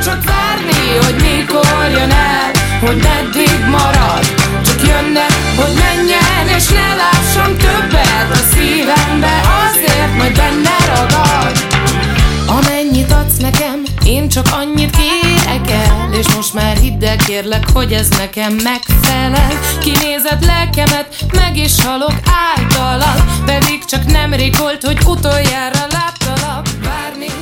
csak várni, hogy mikor jön el, hogy meddig marad. Csak jönne, hogy menjen, és ne lássam többet a szívembe, azért majd benne ragad. Amennyit adsz nekem, én csak annyit kérek el, és most már hidd el, kérlek, hogy ez nekem megfelel. Kinézed lelkemet, meg is halok általad, pedig csak nemrég volt, hogy utoljára láttalak. Várni